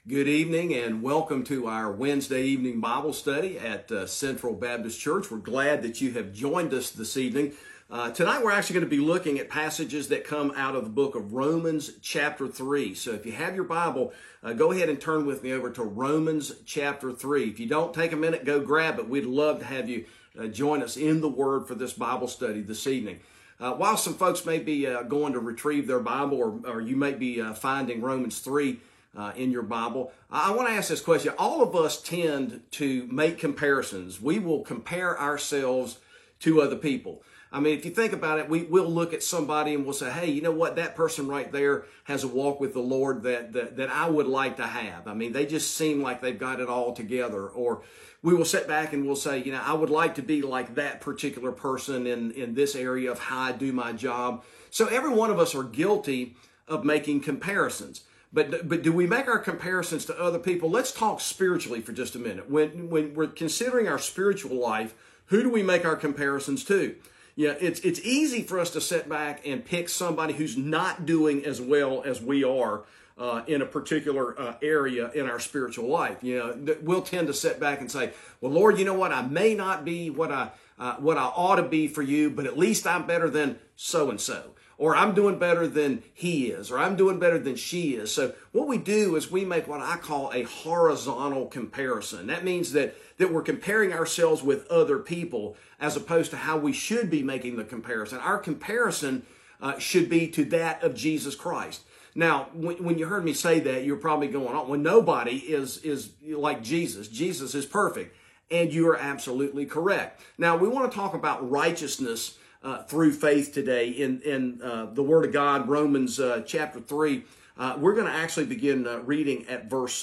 Good evening and welcome to our Wednesday evening Bible study at Central Baptist Church. We're glad that you have joined us this evening. Tonight we're actually going to be looking at passages that come out of the book of Romans chapter 3. So if you have your Bible, go ahead and turn with me over to Romans chapter 3. If you don't take a minute, go grab it. We'd love to have you join us in the Word for this Bible study this evening. While some folks may be going to retrieve their Bible or you may be finding Romans 3 in your Bible, I want to ask this question. All of us tend to make comparisons. We will compare ourselves to other people. I mean, if you think about it, we'll look at somebody and we'll say, hey, you know what? That person right there has a walk with the Lord that I would like to have. I mean, they just seem like they've got it all together. Or we will sit back and we'll say, you know, I would like to be like that particular person in this area of how I do my job. So every one of us are guilty of making comparisons. But do we make our comparisons to other people? Let's talk spiritually for just a minute. When we're considering our spiritual life, who do we make our comparisons to? Yeah, it's easy for us to sit back and pick somebody who's not doing as well as we are in a particular area in our spiritual life. You know, we'll tend to sit back and say, well, Lord, you know what? I may not be what I ought to be for you, but at least I'm better than so-and-so. Or I'm doing better than he is, or I'm doing better than she is. So what we do is we make what I call a horizontal comparison. That means that we're comparing ourselves with other people as opposed to how we should be making the comparison. Our comparison should be to that of Jesus Christ. Now, when you heard me say that, you're probably going, oh, well, nobody is like Jesus. Jesus is perfect. And you are absolutely correct. Now, we want to talk about righteousness through faith today in the Word of God, Romans chapter 3. We're going to actually begin reading at verse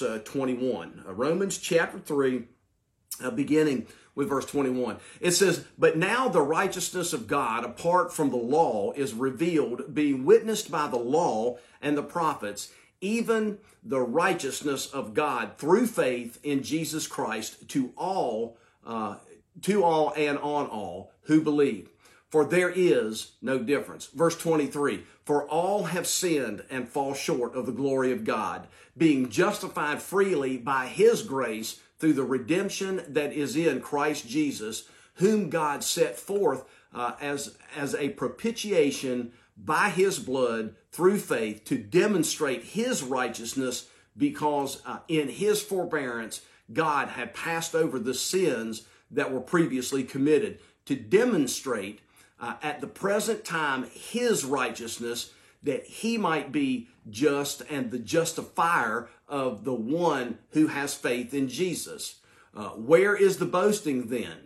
21. Romans chapter 3, beginning with verse 21. It says, "But now the righteousness of God apart from the law is revealed, being witnessed by the law and the prophets, even the righteousness of God through faith in Jesus Christ to all and on all who believe. For there is no difference." Verse 23, "For all have sinned and fall short of the glory of God, being justified freely by his grace through the redemption that is in Christ Jesus, whom God set forth as a propitiation by his blood through faith to demonstrate his righteousness, because in his forbearance God had passed over the sins that were previously committed, to demonstrate at the present time his righteousness, that he might be just and the justifier of the one who has faith in Jesus. Where is the boasting then?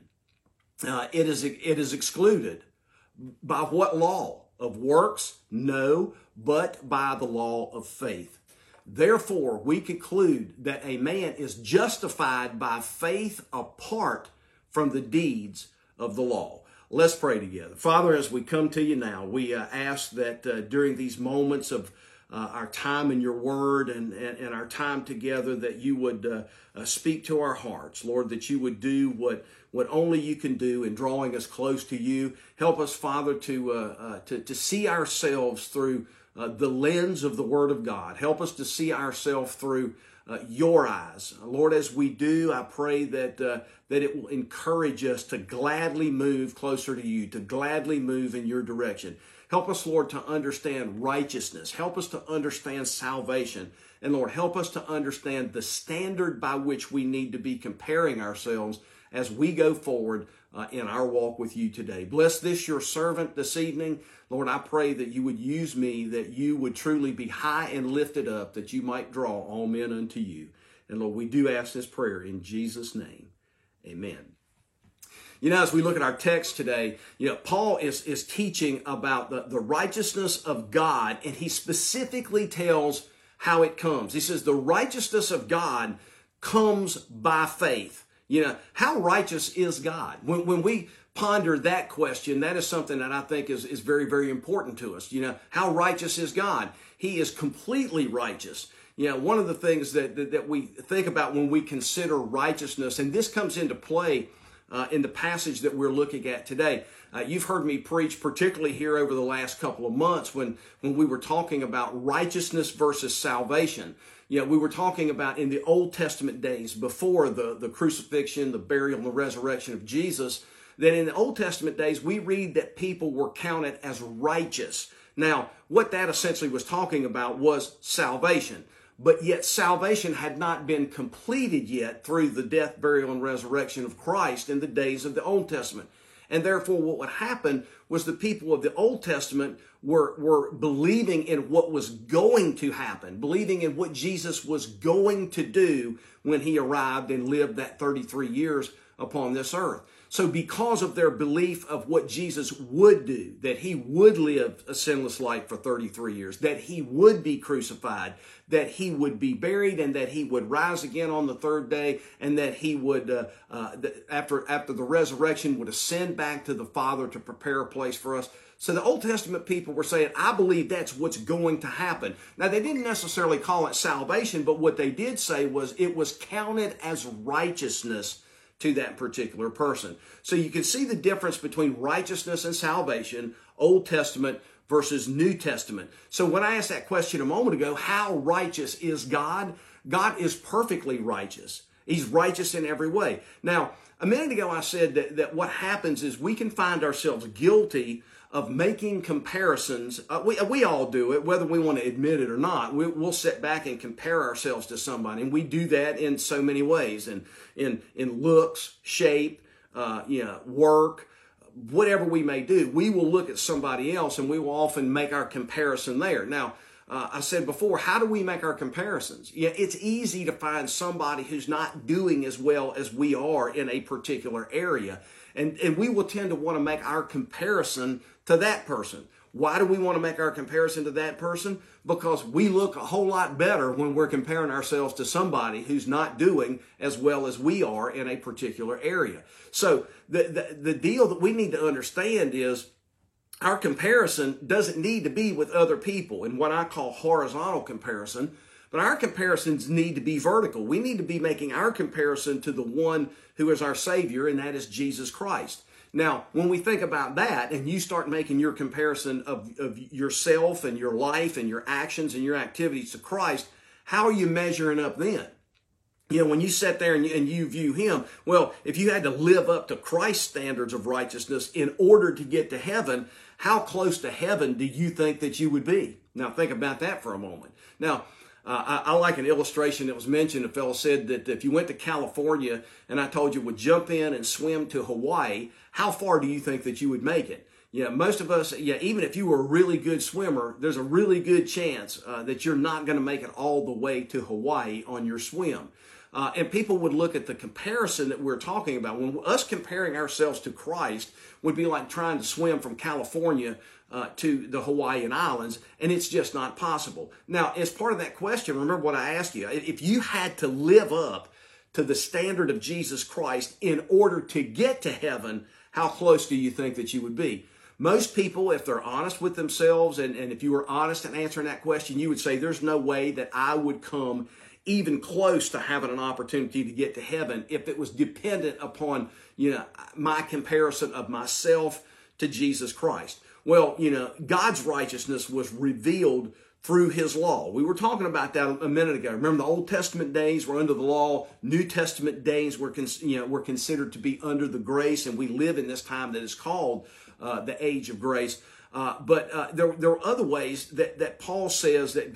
It is excluded. By what law? Of works? No, but by the law of faith. Therefore, we conclude that a man is justified by faith apart from the deeds of the law. Let's pray together. Father, as we come to you now, we ask that during these moments of our time in your word and our time together, that you would speak to our hearts. Lord, that you would do what only you can do in drawing us close to you. Help us, Father, to see ourselves through the lens of the Word of God. Help us to see ourselves through your eyes. Lord, as we do, I pray that it will encourage us to gladly move closer to you, to gladly move in your direction. Help us, Lord, to understand righteousness. Help us to understand salvation. And Lord, help us to understand the standard by which we need to be comparing ourselves as we go forward in our walk with you today. Bless this, your servant, this evening. Lord, I pray that you would use me, that you would truly be high and lifted up, that you might draw all men unto you. And Lord, we do ask this prayer in Jesus' name. Amen. You know, as we look at our text today, you know, Paul is teaching about the righteousness of God, and he specifically tells how it comes. He says the righteousness of God comes by faith. You know, how righteous is God? When we ponder that question, that is something that I think is very, very important to us. You know, how righteous is God? He is completely righteous. You know, one of the things that we think about when we consider righteousness, and this comes into play in the passage that we're looking at today. You've heard me preach, particularly here over the last couple of months when we were talking about righteousness versus salvation. You know, we were talking about in the Old Testament days before the crucifixion, the burial, and the resurrection of Jesus, that in the Old Testament days, we read that people were counted as righteous. Now, what that essentially was talking about was salvation. But yet salvation had not been completed yet through the death, burial, and resurrection of Christ in the days of the Old Testament. And therefore what would happen was the people of the Old Testament were believing in what was going to happen, believing in what Jesus was going to do when he arrived and lived that 33 years upon this earth. So because of their belief of what Jesus would do, that he would live a sinless life for 33 years, that he would be crucified, that he would be buried, and that he would rise again on the third day, and that he would, after the resurrection, would ascend back to the Father to prepare a place for us. So the Old Testament people were saying, I believe that's what's going to happen. Now, they didn't necessarily call it salvation, but what they did say was it was counted as righteousness to that particular person. So you can see the difference between righteousness and salvation, Old Testament versus New Testament. So when I asked that question a moment ago, how righteous is God? God is perfectly righteous. He's righteous in every way. Now, a minute ago I said that what happens is we can find ourselves guilty of making comparisons. We all do it, whether we want to admit it or not. We'll sit back and compare ourselves to somebody, and we do that in so many ways, in looks, shape, work, whatever we may do. We will look at somebody else, and we will often make our comparison there. Now, I said before, how do we make our comparisons? Yeah, it's easy to find somebody who's not doing as well as we are in a particular area. And we will tend to want to make our comparison to that person. Why do we want to make our comparison to that person? Because we look a whole lot better when we're comparing ourselves to somebody who's not doing as well as we are in a particular area. So the deal that we need to understand is our comparison doesn't need to be with other people in what I call horizontal comparison, but our comparisons need to be vertical. We need to be making our comparison to the one who is our Savior, and that is Jesus Christ. Now, when we think about that and you start making your comparison of yourself and your life and your actions and your activities to Christ, how are you measuring up then? You know, when you sit there and you view him, well, if you had to live up to Christ's standards of righteousness in order to get to heaven, how close to heaven do you think that you would be? Now, think about that for a moment. Now, I like an illustration that was mentioned. A fellow said that if you went to California and I told you would jump in and swim to Hawaii, how far do you think that you would make it? Yeah, most of us, even if you were a really good swimmer, there's a really good chance that you're not going to make it all the way to Hawaii on your swim. And people would look at the comparison that we're talking about. When us comparing ourselves to Christ would be like trying to swim from California to the Hawaiian Islands, and it's just not possible. Now, as part of that question, remember what I asked you. If you had to live up to the standard of Jesus Christ in order to get to heaven, how close do you think that you would be? Most people, if they're honest with themselves, and if you were honest in answering that question, you would say, there's no way that I would come even close to having an opportunity to get to heaven if it was dependent upon, my comparison of myself to Jesus Christ. Well, God's righteousness was revealed through his law. We were talking about that a minute ago. Remember, the Old Testament days were under the law. New Testament days were considered to be under the grace, and we live in this time that is called the age of grace. But there are other ways that Paul says that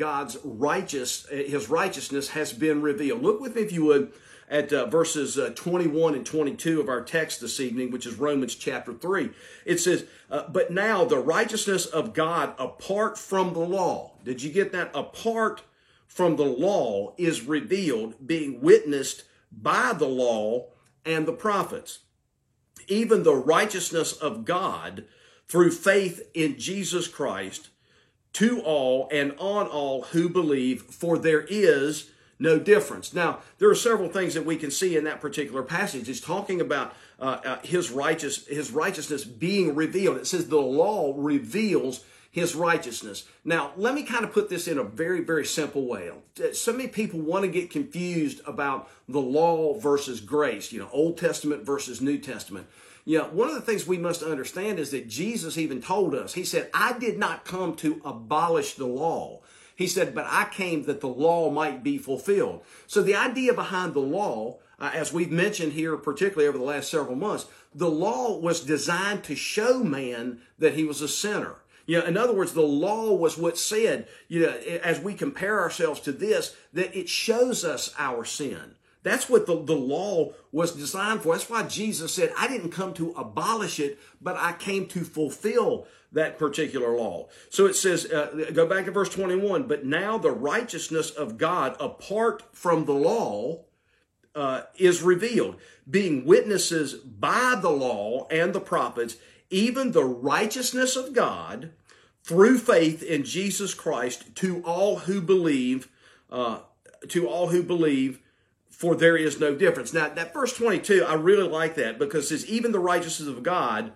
his righteousness has been revealed. Look with me, if you would, at verses 21 and 22 of our text this evening, which is Romans chapter 3. It says, but now the righteousness of God apart from the law. Did you get that? Apart from the law is revealed, being witnessed by the law and the prophets. Even the righteousness of God through faith in Jesus Christ to all and on all who believe, for there is no difference. Now, there are several things that we can see in that particular passage. It's talking about his righteousness being revealed. It says the law reveals his righteousness. Now, let me kind of put this in a very, very simple way. So many people want to get confused about the law versus grace, Old Testament versus New Testament. One of the things we must understand is that Jesus even told us, he said, I did not come to abolish the law. He said, but I came that the law might be fulfilled. So the idea behind the law, as we've mentioned here, particularly over the last several months, the law was designed to show man that he was a sinner. In other words, the law was what said, as we compare ourselves to this, that it shows us our sin. That's what the law was designed for. That's why Jesus said, I didn't come to abolish it, but I came to fulfill that particular law. So it says, go back to verse 21, but now the righteousness of God apart from the law is revealed, being witnesses by the law and the prophets, even the righteousness of God through faith in Jesus Christ to all who believe, for there is no difference. Now, that verse 22, I really like that because it says, even the righteousness of God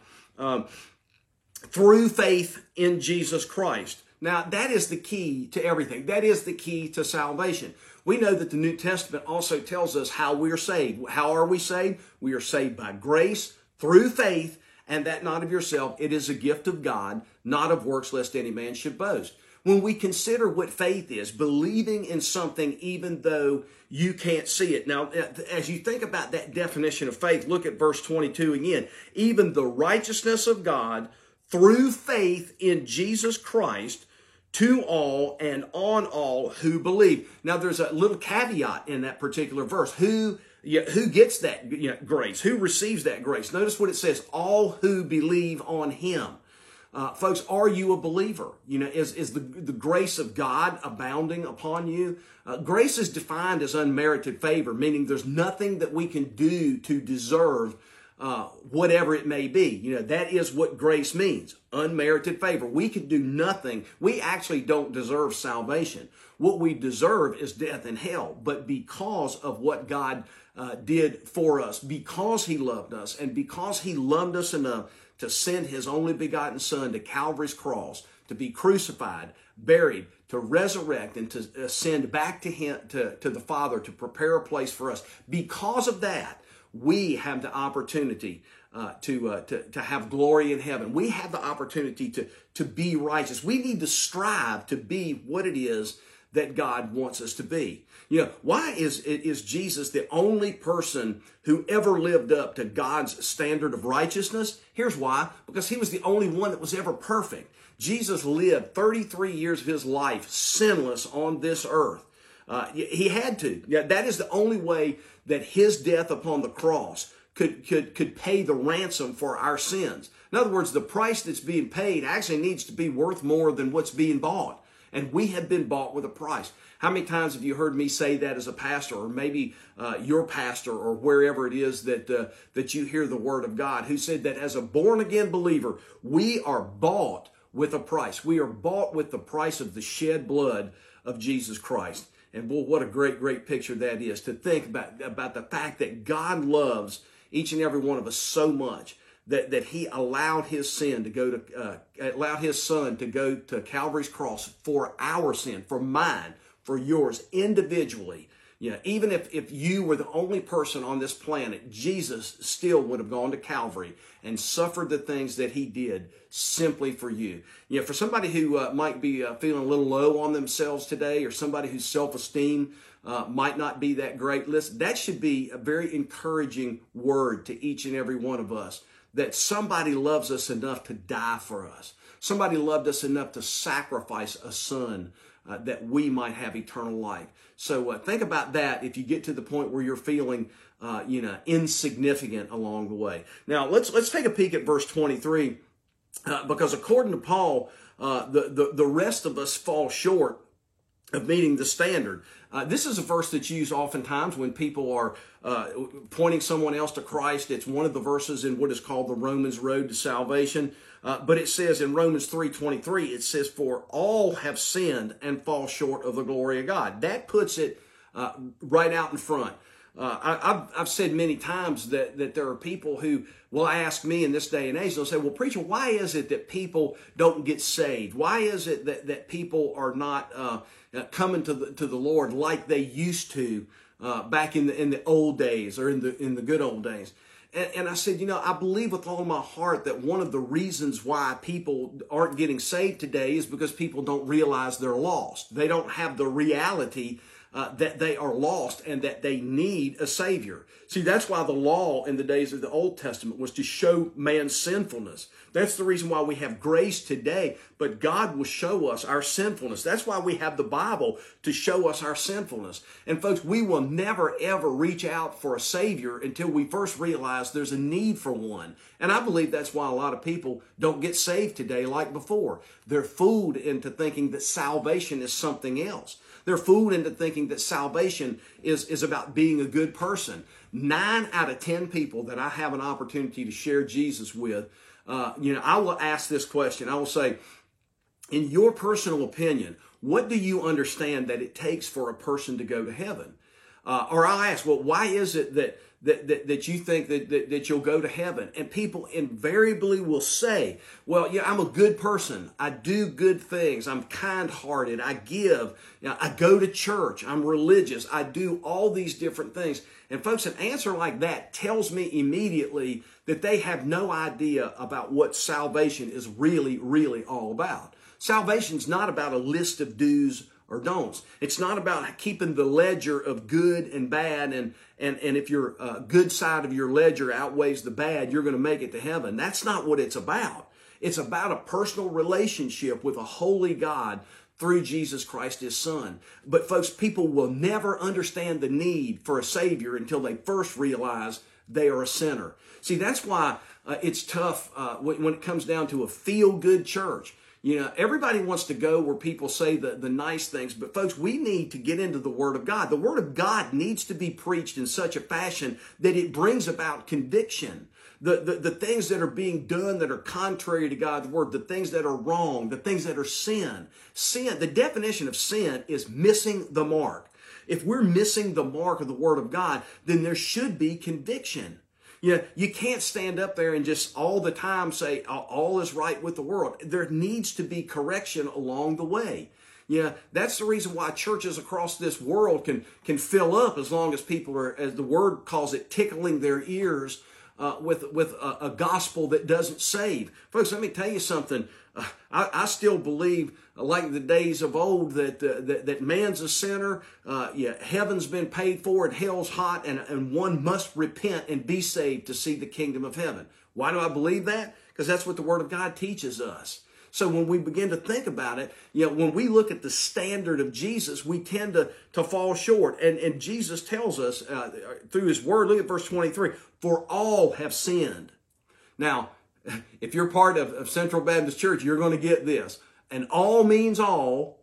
through faith in Jesus Christ. Now, that is the key to everything. That is the key to salvation. We know that the New Testament also tells us how we're saved. How are we saved? We are saved by grace through faith, and that not of yourself. It is a gift of God, not of works, lest any man should boast. When we consider what faith is, believing in something even though you can't see it. Now, as you think about that definition of faith, look at verse 22 again. Even the righteousness of God through faith in Jesus Christ to all and on all who believe. Now, there's a little caveat in that particular verse. Who gets that grace? Who receives that grace? Notice what it says, all who believe on him. Folks, are you a believer? Is the grace of God abounding upon you? Grace is defined as unmerited favor, meaning there's nothing that we can do to deserve whatever it may be. That is what grace means, unmerited favor. We can do nothing. We actually don't deserve salvation. What we deserve is death and hell. But because of what God did for us, because he loved us, and because he loved us enough to send his only begotten Son to Calvary's cross, to be crucified, buried, to resurrect, and to ascend back to him, to the Father, to prepare a place for us. Because of that, we have the opportunity to have glory in heaven. We have the opportunity to be righteous. We need to strive to be what it is that God wants us to be. Why is Jesus the only person who ever lived up to God's standard of righteousness? Here's why. Because he was the only one that was ever perfect. Jesus lived 33 years of his life sinless on this earth. He had to. That is the only way that his death upon the cross could pay the ransom for our sins. In other words, the price that's being paid actually needs to be worth more than what's being bought. And we have been bought with a price. How many times have you heard me say that as a pastor, or maybe your pastor, or wherever it is that you hear the word of God, who said that as a born-again believer, we are bought with a price. We are bought with the price of the shed blood of Jesus Christ. And boy, what a great, great picture that is, to think about the fact that God loves each and every one of us so much that he allowed his son to go to Calvary's cross for our sin, for mine, for yours, individually. Even if you were the only person on this planet, Jesus still would have gone to Calvary and suffered the things that he did simply for you. For somebody who might be feeling a little low on themselves today, or somebody whose self-esteem might not be that great, listen, that should be a very encouraging word to each and every one of us, that somebody loves us enough to die for us. Somebody loved us enough to sacrifice a son that we might have eternal life. So think about that if you get to the point where you're feeling insignificant along the way. Now, let's take a peek at verse 23, because according to Paul, the rest of us fall short of meeting the standard. This is a verse that's used oftentimes when people are pointing someone else to Christ. It's one of the verses in what is called the Romans Road to Salvation. But it says in Romans 3:23, it says, for all have sinned and fall short of the glory of God. That puts it right out in front. I've said many times that there are people who will ask me in this day and age, they'll say, well, preacher, why is it that people don't get saved? Why is it that people are not coming to the Lord like they used to back in the old days, or in the good old days? And I said, I believe with all my heart that one of the reasons why people aren't getting saved today is because people don't realize they're lost. They don't have the reality that they are lost and that they need a Savior. See, that's why the law in the days of the Old Testament was to show man's sinfulness. That's the reason why we have grace today, but God will show us our sinfulness. That's why we have the Bible, to show us our sinfulness. And folks, we will never, ever reach out for a Savior until we first realize there's a need for one. And I believe that's why a lot of people don't get saved today like before. They're fooled into thinking that salvation is something else. They're fooled into thinking that salvation is about being a good person. 9 out of 10 people that I have an opportunity to share Jesus with, I will ask this question. I will say, in your personal opinion, what do you understand that it takes for a person to go to heaven? Or I'll ask, well, why is it that you think that you'll go to heaven? And people invariably will say, well, I'm a good person. I do good things. I'm kind-hearted. I give. I go to church. I'm religious. I do all these different things. And folks, an answer like that tells me immediately that they have no idea about what salvation is really, really all about. Salvation's not about a list of do's or don'ts. It's not about keeping the ledger of good and bad, and if your good side of your ledger outweighs the bad, you're going to make it to heaven. That's not what it's about. It's about a personal relationship with a holy God through Jesus Christ, His Son. But folks, people will never understand the need for a Savior until they first realize they are a sinner. See, that's why it's tough when it comes down to a feel-good church. Everybody wants to go where people say the nice things, but folks, we need to get into the Word of God. The Word of God needs to be preached in such a fashion that it brings about conviction. The things that are being done that are contrary to God's Word, the things that are wrong, the things that are sin. Sin, the definition of sin is missing the mark. If we're missing the mark of the Word of God, then there should be conviction. You can't stand up there and just all the time say all is right with the world. There needs to be correction along the way. That's the reason why churches across this world can fill up as long as people are, as the Word calls it, tickling their ears with a gospel that doesn't save. Folks, let me tell you something. I still believe, like the days of old, that man's a sinner. Heaven's been paid for and hell's hot, and one must repent and be saved to see the kingdom of heaven. Why do I believe that? Because that's what the Word of God teaches us. So when we begin to think about it, when we look at the standard of Jesus, we tend to fall short. And Jesus tells us through His Word, look at verse 23, for all have sinned. Now, if you're part of Central Baptist Church, you're going to get this. And all means all,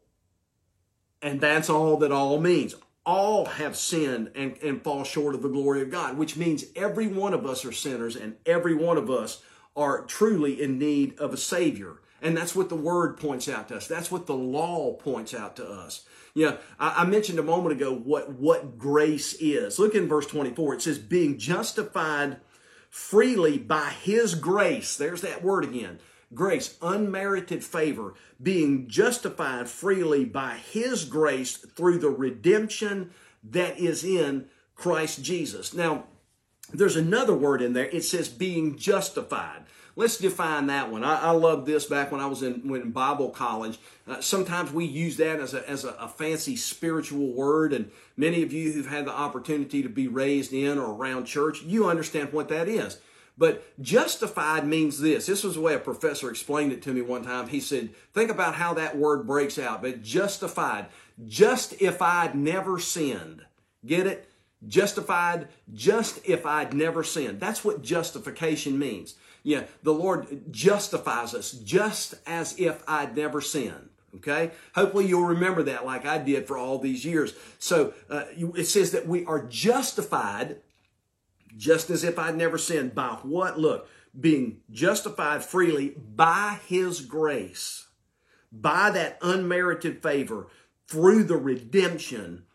and that's all that all means. All have sinned and fall short of the glory of God, which means every one of us are sinners and every one of us are truly in need of a Savior. And that's what the Word points out to us. That's what the law points out to us. I mentioned a moment ago what grace is. Look in verse 24. It says, being justified freely by His grace. There's that word again. Grace, unmerited favor, being justified freely by His grace through the redemption that is in Christ Jesus. Now, there's another word in there. It says being justified. Let's define that one. I loved this back when I was in Bible college. Sometimes we use that as a fancy spiritual word, and many of you who've had the opportunity to be raised in or around church, you understand what that is. But justified means this. This was the way a professor explained it to me one time. He said, think about how that word breaks out. But justified, just if I'd never sinned. Get it? Justified, just if I'd never sinned. That's what justification means. The Lord justifies us just as if I'd never sinned. Okay? Hopefully you'll remember that like I did for all these years. So it says that we are justified just as if I'd never sinned. By what? Look, being justified freely by His grace, by that unmerited favor, through the redemption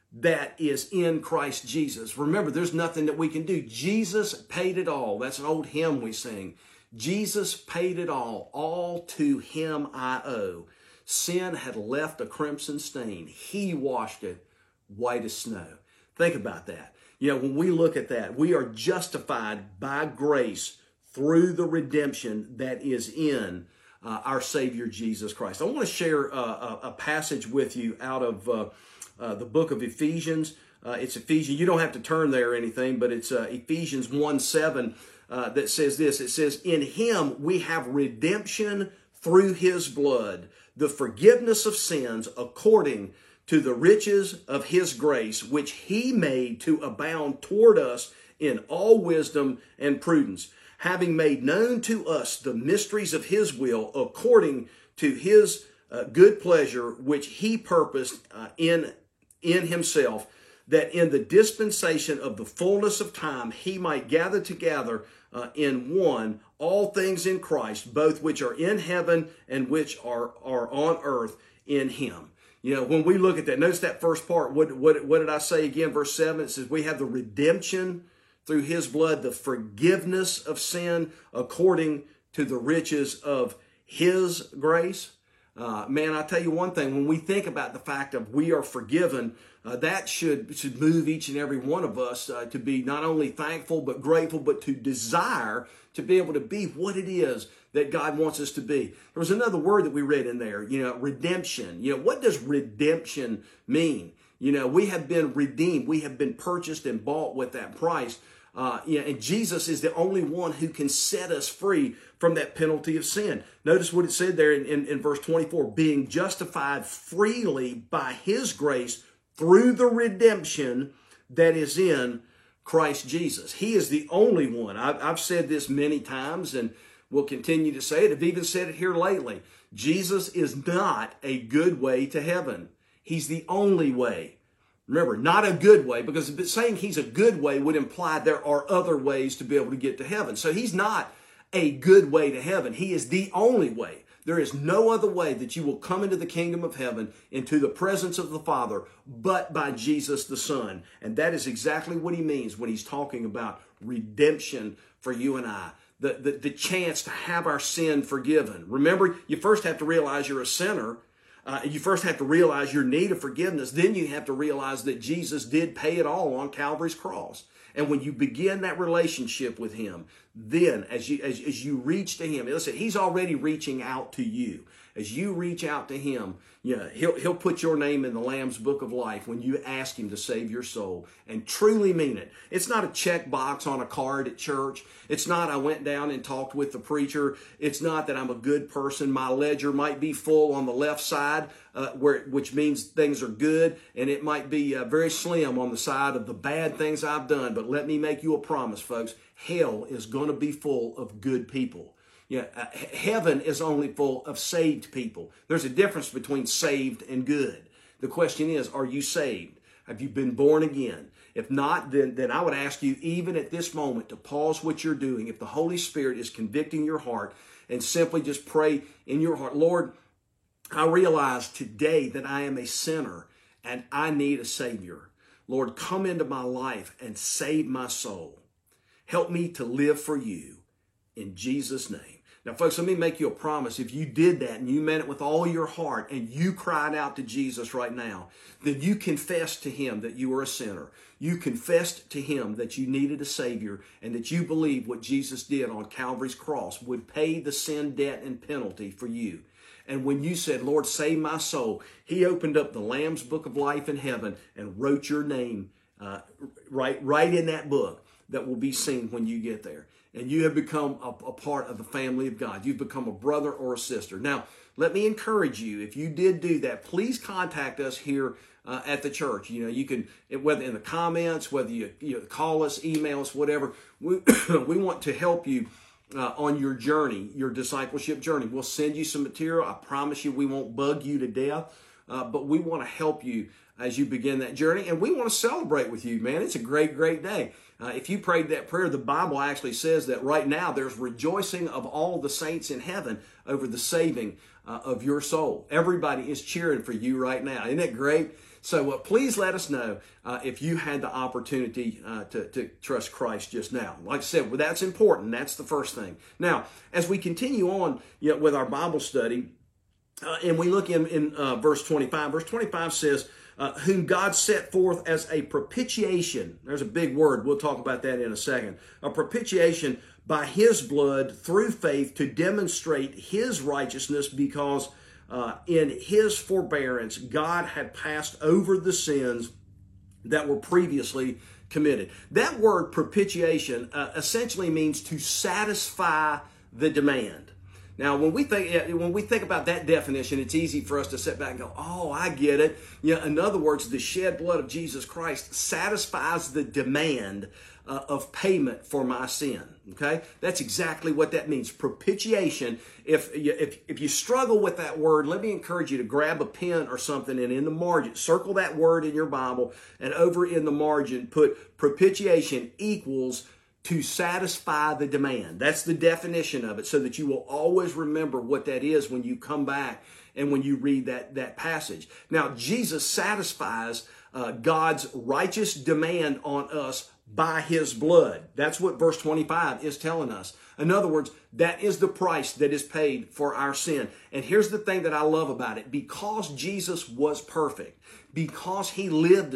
that is in Christ Jesus. Remember, there's nothing that we can do. Jesus paid it all. That's an old hymn we sing. Jesus paid it all to him I owe. Sin had left a crimson stain. He washed it white as snow. Think about that. When we look at that, we are justified by grace through the redemption that is in our Savior Jesus Christ. I want to share a passage with you out of the book of Ephesians. It's Ephesians. You don't have to turn there or anything, but it's Ephesians 1:7 that says this. It says, "In him we have redemption through his blood, the forgiveness of sins according to the riches of his grace, which he made to abound toward us in all wisdom and prudence, having made known to us the mysteries of his will according to his good pleasure, which he purposed in himself, that in the dispensation of the fullness of time he might gather together in one all things in Christ, both which are in heaven and which are on earth in him." When we look at that, notice that first part. What did I say again? Verse 7, it says, we have the redemption through his blood, the forgiveness of sin according to the riches of his grace. Man, I tell you one thing, when we think about the fact of we are forgiven, that should move each and every one of us to be not only thankful but grateful, but to desire to be able to be what it is that God wants us to be. There was another word that we read in there, redemption. What does redemption mean? We have been redeemed. We have been purchased and bought with that price. And Jesus is the only one who can set us free from that penalty of sin. Notice what it said there in verse 24, being justified freely by his grace through the redemption that is in Christ Jesus. He is the only one. I've said this many times and will continue to say it. I've even said it here lately. Jesus is not a good way to heaven. He's the only way. Remember, not a good way, because saying he's a good way would imply there are other ways to be able to get to heaven. So he's not a good way to heaven. He is the only way. There is no other way that you will come into the kingdom of heaven, into the presence of the Father, but by Jesus the Son. And that is exactly what he means when he's talking about redemption for you and I. The chance to have our sin forgiven. Remember, you first have to realize you're a sinner. You first have to realize your need of forgiveness. Then you have to realize that Jesus did pay it all on Calvary's cross. And when you begin that relationship with him, then as you reach to him, listen, he's already reaching out to you. As you reach out to him, he'll put your name in the Lamb's Book of Life when you ask him to save your soul and truly mean it. It's not a check box on a card at church. It's not I went down and talked with the preacher. It's not that I'm a good person. My ledger might be full on the left side, which means things are good, and it might be very slim on the side of the bad things I've done. But let me make you a promise, folks. Hell is going to be full of good people. Heaven is only full of saved people. There's a difference between saved and good. The question is, are you saved? Have you been born again? If not, then I would ask you, even at this moment, to pause what you're doing. If the Holy Spirit is convicting your heart, and simply just pray in your heart, Lord, I realize today that I am a sinner and I need a Savior. Lord, come into my life and save my soul. Help me to live for you in Jesus' name. Now, folks, let me make you a promise. If you did that and you meant it with all your heart and you cried out to Jesus right now, then you confessed to him that you were a sinner. You confessed to him that you needed a Savior and that you believed what Jesus did on Calvary's cross would pay the sin debt and penalty for you. And when you said, Lord, save my soul, he opened up the Lamb's Book of Life in heaven and wrote your name right in that book that will be seen when you get there. And you have become a part of the family of God. You've become a brother or a sister. Now, let me encourage you, if you did do that, please contact us here at the church. You can, whether in the comments, whether you call us, email us, whatever. We want to help you on your journey, your discipleship journey. We'll send you some material. I promise you we won't bug you to death, but we want to help you as you begin that journey. And we want to celebrate with you, man. It's a great, great day. If you prayed that prayer, the Bible actually says that right now there's rejoicing of all the saints in heaven over the saving of your soul. Everybody is cheering for you right now. Isn't that great? So please let us know if you had the opportunity to trust Christ just now. Like I said, well, that's important. That's the first thing. Now, as we continue on with our Bible study, and we look in verse 25. Verse 25 says, whom God set forth as a propitiation. There's a big word. We'll talk about that in a second. A propitiation by his blood through faith to demonstrate his righteousness, because in his forbearance, God had passed over the sins that were previously committed. That word propitiation essentially means to satisfy the demand. Now, when we think about that definition, it's easy for us to sit back and go, oh, I get it. In other words, the shed blood of Jesus Christ satisfies the demand of payment for my sin. Okay? That's exactly what that means. Propitiation. If you struggle with that word, let me encourage you to grab a pen or something, and in the margin, circle that word in your Bible, and over in the margin, put propitiation equals to satisfy the demand. That's the definition of it, so that you will always remember what that is when you come back and when you read that passage. Now, Jesus satisfies God's righteous demand on us by his blood. That's what verse 25 is telling us. In other words, that is the price that is paid for our sin. And here's the thing that I love about it. Because Jesus was perfect, because he lived a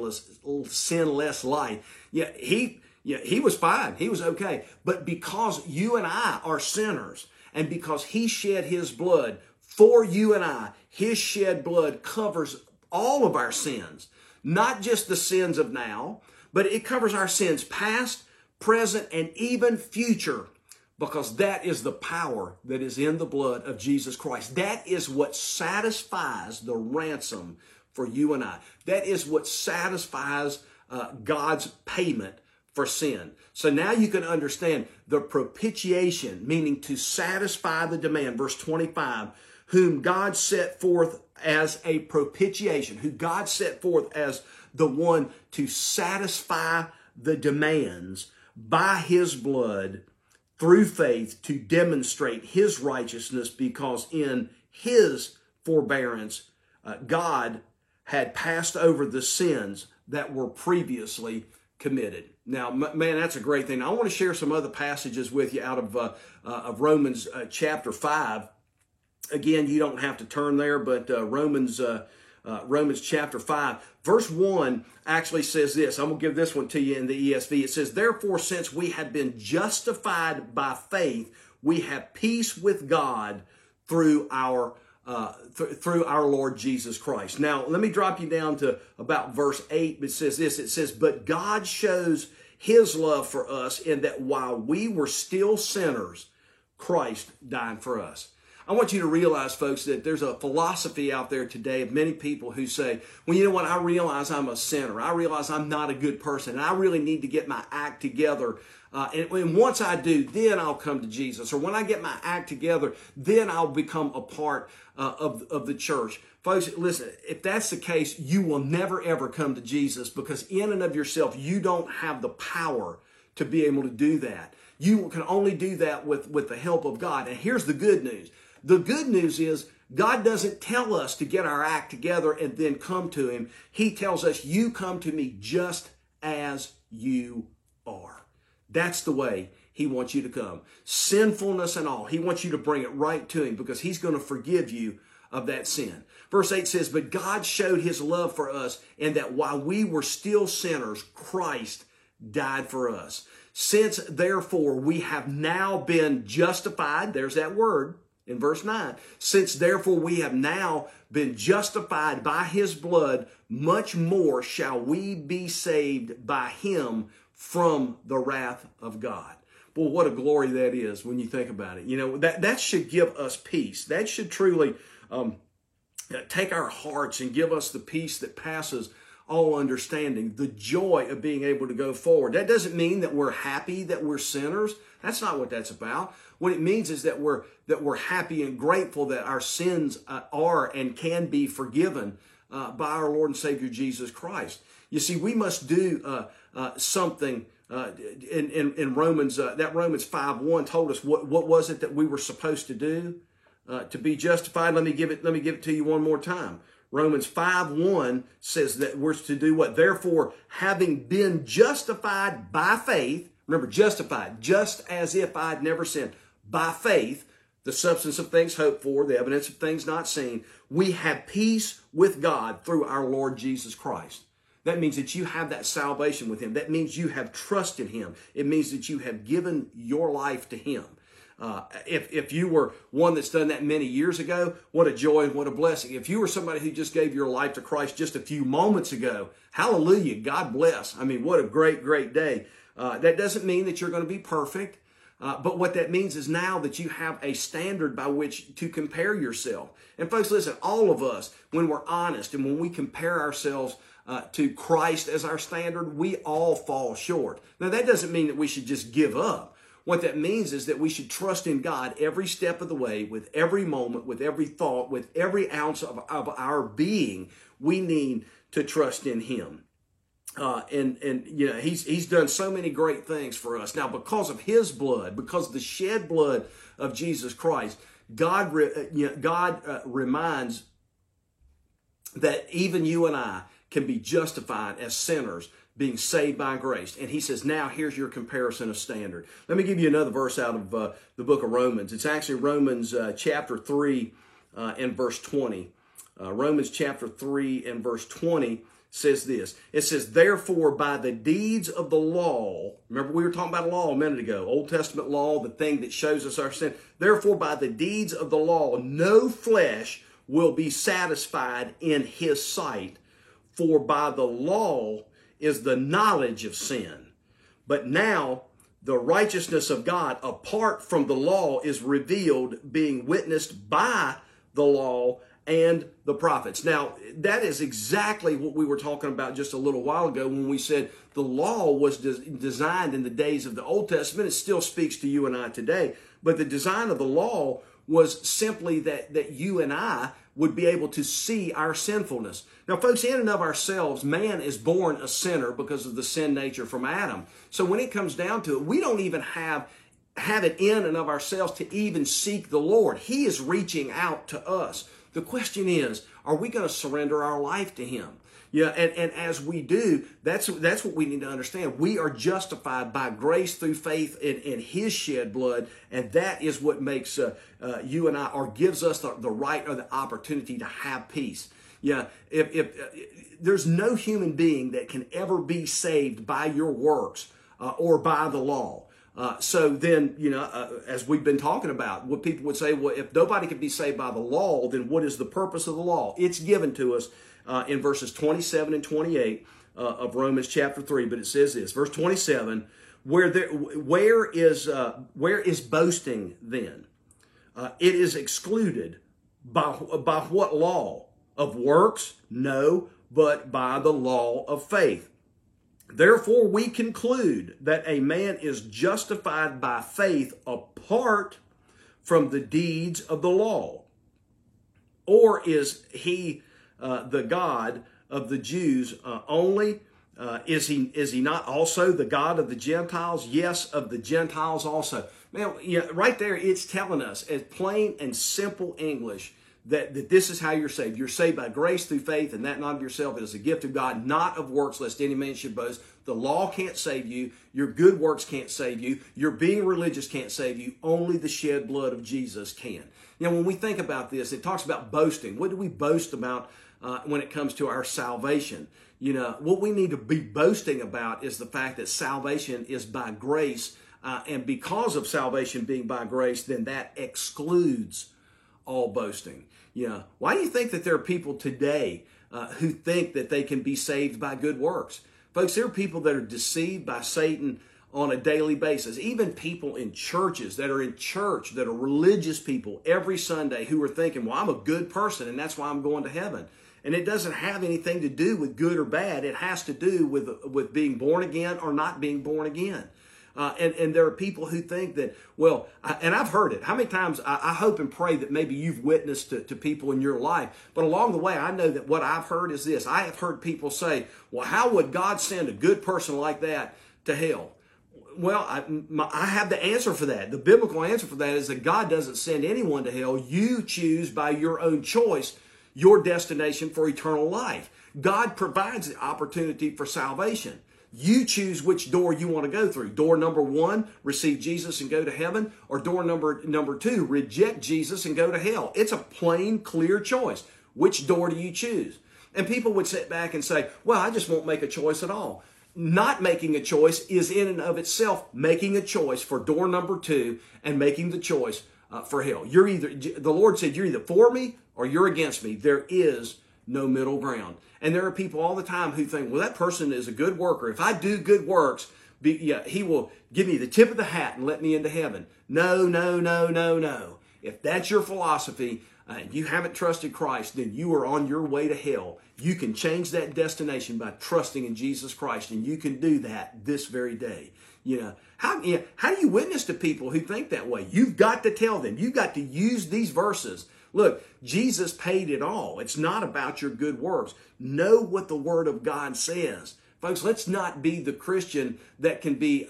sinless life, he was fine. He was okay. But because you and I are sinners, and because he shed his blood for you and I, his shed blood covers all of our sins, not just the sins of now, but it covers our sins past, present, and even future, because that is the power that is in the blood of Jesus Christ. That is what satisfies the ransom for you and I. That is what satisfies God's payment for sin. So now you can understand the propitiation, meaning to satisfy the demand. Verse 25, whom God set forth as a propitiation, who God set forth as the one to satisfy the demands by his blood through faith to demonstrate his righteousness, because in his forbearance, God had passed over the sins that were previously committed. Now, man, that's a great thing. I want to share some other passages with you out of Romans chapter 5. Again, you don't have to turn there, but Romans chapter 5, verse 1 actually says this. I'm going to give this one to you in the ESV. It says, therefore, since we have been justified by faith, we have peace with God through our Lord Jesus Christ. Now, let me drop you down to about verse 8. It says this. It says, but God shows his love for us in that while we were still sinners, Christ died for us. I want you to realize, folks, that there's a philosophy out there today of many people who say, well, you know what? I realize I'm a sinner. I realize I'm not a good person. And I really need to get my act together. And once I do, then I'll come to Jesus. Or when I get my act together, then I'll become a part of the church. Folks, listen, if that's the case, you will never, ever come to Jesus, because in and of yourself, you don't have the power to be able to do that. You can only do that with the help of God. And here's the good news. The good news is God doesn't tell us to get our act together and then come to him. He tells us, you come to me just as you are. That's the way he wants you to come. Sinfulness and all. He wants you to bring it right to him, because he's going to forgive you of that sin. Verse 8 says, but God showed his love for us in that while we were still sinners, Christ died for us. Since therefore we have now been justified, there's that word in verse 9. Since therefore we have now been justified by his blood, much more shall we be saved by him from the wrath of God. Boy, what a glory that is when you think about it. You know, that should give us peace. That should truly take our hearts and give us the peace that passes all understanding, the joy of being able to go forward. That doesn't mean that we're happy that we're sinners. That's not what that's about. What it means is that we're happy and grateful that our sins are and can be forgiven by our Lord and Savior Jesus Christ. You see, we must do something in Romans. That Romans 5:1 told us what was it that we were supposed to do to be justified. Let me give it to you one more time. Romans 5:1 says that we're to do what? Therefore, having been justified by faith, remember, justified, just as if I'd never sinned, by faith, the substance of things hoped for, the evidence of things not seen, we have peace with God through our Lord Jesus Christ. That means that you have that salvation with Him. That means you have trust in Him. It means that you have given your life to Him. If you were one that's done that many years ago, what a joy and what a blessing. If you were somebody who just gave your life to Christ just a few moments ago, hallelujah, God bless. I mean, what a great, great day. That doesn't mean that you're going to be perfect. But what that means is now that you have a standard by which to compare yourself. And folks, listen, all of us, when we're honest and when we compare ourselves to Christ as our standard, we all fall short. Now, that doesn't mean that we should just give up. What that means is that we should trust in God every step of the way, with every moment, with every thought, with every ounce of our being. We need to trust in Him. And you know, he's done so many great things for us. Now, because of His blood, because of the shed blood of Jesus Christ, God reminds that even you and I can be justified as sinners, being saved by grace. And He says, now here's your comparison of standard. Let me give you another verse out of the book of Romans. It's actually Romans chapter 3 and verse 20. Romans chapter 3 and verse 20 says this. It says, therefore, by the deeds of the law, remember we were talking about law a minute ago, Old Testament law, the thing that shows us our sin. Therefore, by the deeds of the law, no flesh will be satisfied in His sight. For by the law is the knowledge of sin. But now the righteousness of God apart from the law is revealed, being witnessed by the law and the prophets. Now, that is exactly what we were talking about just a little while ago when we said the law was designed in the days of the Old Testament. It still speaks to you and I today. But the design of the law was simply that you and I would be able to see our sinfulness. Now, folks, in and of ourselves, man is born a sinner because of the sin nature from Adam. So when it comes down to it, we don't even have it in and of ourselves to even seek the Lord. He is reaching out to us. The question is, are we going to surrender our life to Him? Yeah, and as we do, that's what we need to understand. We are justified by grace through faith in His shed blood, and that is what makes you and I, or gives us the right or the opportunity to have peace. Yeah, if there's no human being that can ever be saved by your works or by the law. So then, as we've been talking about, what people would say, well, if nobody can be saved by the law, then what is the purpose of the law? It's given to us in verses 27 and 28 of Romans chapter 3. But it says this, verse 27, where is boasting then? It is excluded by what law? Of works? No, but by the law of faith. Therefore, we conclude that a man is justified by faith apart from the deeds of the law. Or is he the God of the Jews only? Is he not also the God of the Gentiles? Yes, of the Gentiles also. Now, right there, it's telling us as plain and simple English that this is how you're saved. You're saved by grace through faith, and that not of yourself. It is a gift of God, not of works, lest any man should boast. The law can't save you. Your good works can't save you. Your being religious can't save you. Only the shed blood of Jesus can. When we think about this, it talks about boasting. What do we boast about when it comes to our salvation? What we need to be boasting about is the fact that salvation is by grace, and because of salvation being by grace, then that excludes all boasting. Why do you think that there are people today who think that they can be saved by good works? Folks, there are people that are deceived by Satan on a daily basis. Even people in churches that are in church, that are religious people every Sunday who are thinking, well, I'm a good person and that's why I'm going to heaven. And it doesn't have anything to do with good or bad. It has to do with being born again or not being born again. And there are people who think that, well, and I've heard it. How many times I hope and pray that maybe you've witnessed to people in your life, but along the way, I know that what I've heard is this. I have heard people say, well, how would God send a good person like that to hell? Well, I have the answer for that. The biblical answer for that is that God doesn't send anyone to hell. You choose by your own choice your destination for eternal life. God provides the opportunity for salvation. You choose which door you want to go through. Door number 1, receive Jesus and go to heaven, or door number 2, reject Jesus and go to hell. It's a plain, clear choice. Which door do you choose? And people would sit back and say, well, I just won't make a choice at all. Not making a choice is in and of itself making a choice for door number 2 and making the choice for hell. The Lord said, you're either for me or you're against me. There is no middle ground. And there are people all the time who think, well, that person is a good worker. If I do good works, he will give me the tip of the hat and let me into heaven. No, no, no, no, no. If that's your philosophy and you haven't trusted Christ, then you are on your way to hell. You can change that destination by trusting in Jesus Christ, and you can do that this very day. How do you witness to people who think that way? You've got to tell them. You've got to use these verses. Look, Jesus paid it all. It's not about your good works. Know what the Word of God says. Folks, let's not be the Christian that can be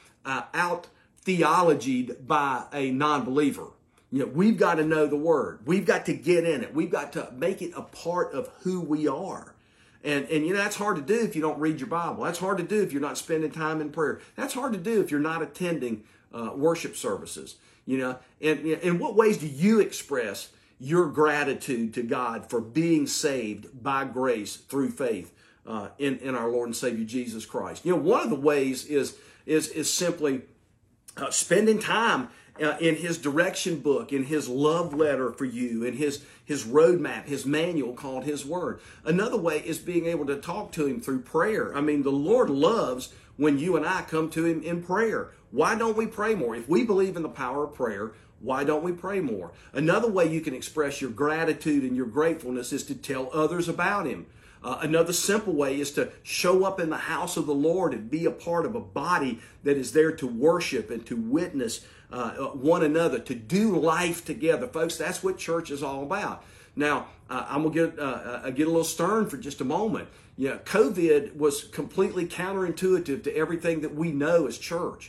out theologied by a non-believer. We've got to know the Word. We've got to get in it. We've got to make it a part of who we are. And that's hard to do if you don't read your Bible. That's hard to do if you're not spending time in prayer. That's hard to do if you're not attending worship services. And in what ways do you express your gratitude to God for being saved by grace through faith in our Lord and Savior Jesus Christ? One of the ways is simply spending time in His direction book, in His love letter for you, in His roadmap, His manual called His Word. Another way is being able to talk to Him through prayer. I mean, the Lord loves when you and I come to Him in prayer. Why don't we pray more? If we believe in the power of prayer, why don't we pray more? Another way you can express your gratitude and your gratefulness is to tell others about Him. Another simple way is to show up in the house of the Lord and be a part of a body that is there to worship and to witness one another, to do life together. Folks, that's what church is all about. Now, I'm going to get a little stern for just a moment. COVID was completely counterintuitive to everything that we know as church.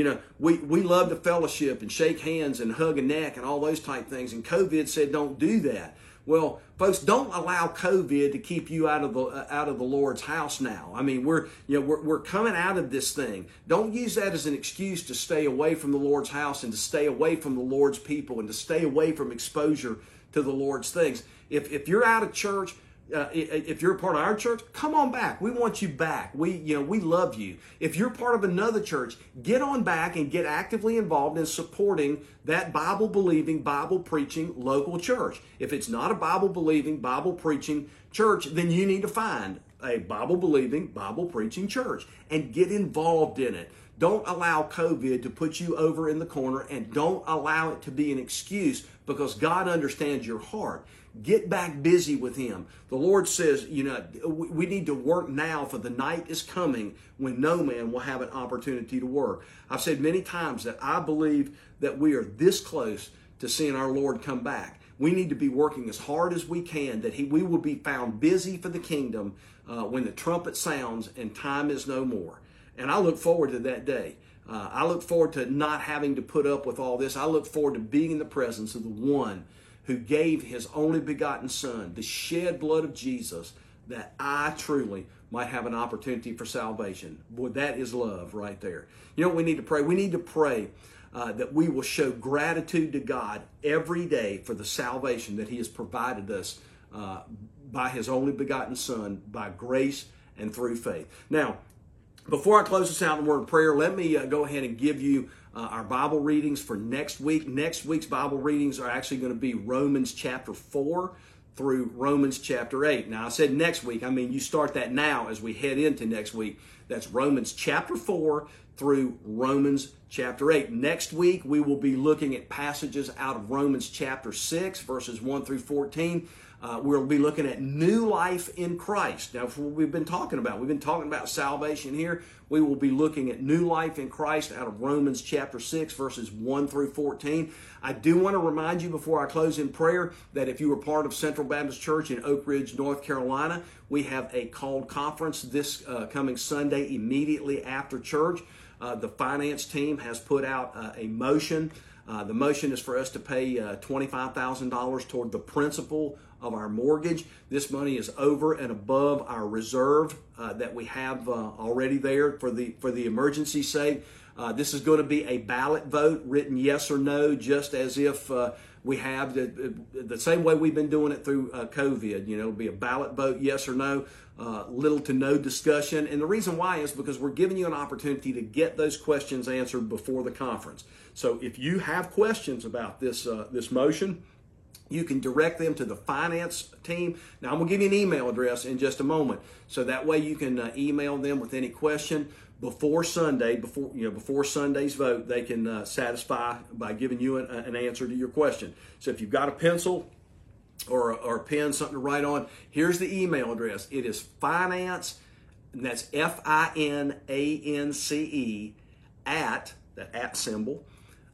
We love to fellowship and shake hands and hug a neck and all those type things. And COVID said, don't do that. Well, folks, don't allow COVID to keep you out of the Lord's house now. I mean, we're coming out of this thing. Don't use that as an excuse to stay away from the Lord's house and to stay away from the Lord's people and to stay away from exposure to the Lord's things. If you're out of church, if you're a part of our church, come on back. We want you back. We love you. If you're part of another church, get on back and get actively involved in supporting that Bible-believing, Bible-preaching local church. If it's not a Bible-believing, Bible-preaching church, then you need to find a Bible-believing, Bible-preaching church and get involved in it. Don't allow COVID to put you over in the corner, and don't allow it to be an excuse, because God understands your heart. Get back busy with Him. The Lord says, we need to work now, for the night is coming when no man will have an opportunity to work. I've said many times that I believe that we are this close to seeing our Lord come back. We need to be working as hard as we can, that we will be found busy for the kingdom when the trumpet sounds and time is no more. And I look forward to that day. I look forward to not having to put up with all this. I look forward to being in the presence of the one who gave His only begotten Son, the shed blood of Jesus, that I truly might have an opportunity for salvation. Boy, that is love right there. You know what we need to pray? We need to pray that we will show gratitude to God every day for the salvation that He has provided us by His only begotten Son, by grace and through faith. Now, before I close this out in a word of prayer, let me go ahead and give you our Bible readings for next week. Next week's Bible readings are actually going to be Romans chapter 4 through Romans chapter 8. Now, I said next week. I mean, you start that now as we head into next week. That's Romans chapter 4 through Romans chapter 8. Next week, we will be looking at passages out of Romans chapter 6, verses 1 through 14. We'll be looking at new life in Christ. Now, we've been talking about salvation here. We will be looking at new life in Christ out of Romans chapter 6, verses 1 through 14. I do want to remind you before I close in prayer that if you were part of Central Baptist Church in Oak Ridge, North Carolina, we have a called conference this coming Sunday immediately after church. The finance team has put out a motion. The motion is for us to pay $25,000 toward the principal of our mortgage. This money is over and above our reserve that we have already there for the emergency sake. This is going to be a ballot vote, written yes or no, just as if we have the same way we've been doing it through COVID. It'll be a ballot vote, yes or no, little to no discussion. And the reason why is because we're giving you an opportunity to get those questions answered before the conference. So if you have questions about this motion, you can direct them to the finance team. Now, I'm going to give you an email address in just a moment, so that way you can email them with any question before Sunday, before Sunday's vote. They can satisfy by giving you an answer to your question. So if you've got a pencil or a pen, something to write on, here's the email address. It is finance, and that's FINANCE at, that at symbol,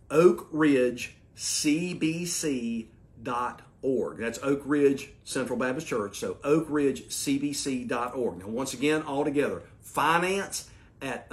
oakridgecbc.org. That's Oak Ridge Central Baptist Church, so oakridgecbc.org. Now, once again, all together, finance at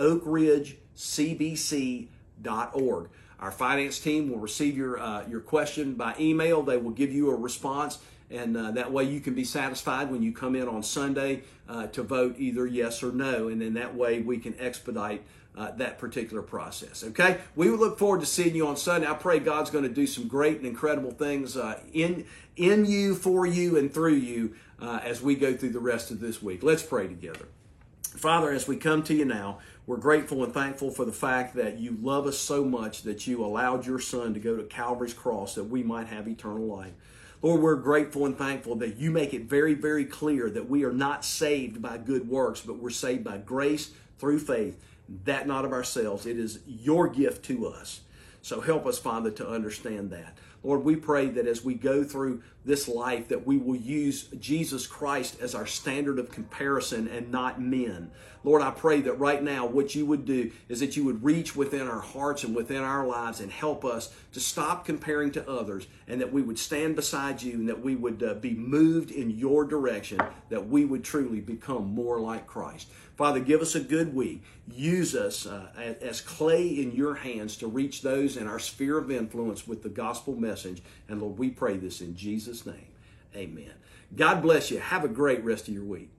oakridgecbc.org. Our finance team will receive your question by email. They will give you a response, and that way you can be satisfied when you come in on Sunday to vote either yes or no, and then that way we can expedite that particular process. Okay? We will look forward to seeing you on Sunday. I pray God's going to do some great and incredible things in you, for you, and through you as we go through the rest of this week. Let's pray together. Father, as we come to you now, we're grateful and thankful for the fact that you love us so much that you allowed your Son to go to Calvary's cross that we might have eternal life. Lord, we're grateful and thankful that you make it very, very clear that we are not saved by good works, but we're saved by grace through faith, that not of ourselves. It is your gift to us. So help us, Father, to understand that. Lord, we pray that as we go through this life, that we will use Jesus Christ as our standard of comparison and not men. Lord, I pray that right now what you would do is that you would reach within our hearts and within our lives and help us to stop comparing to others, and that we would stand beside you, and that we would be moved in your direction, that we would truly become more like Christ. Father, give us a good week. Use us as clay in your hands to reach those in our sphere of influence with the gospel message. And Lord, we pray this in Jesus' name. Amen. God bless you. Have a great rest of your week.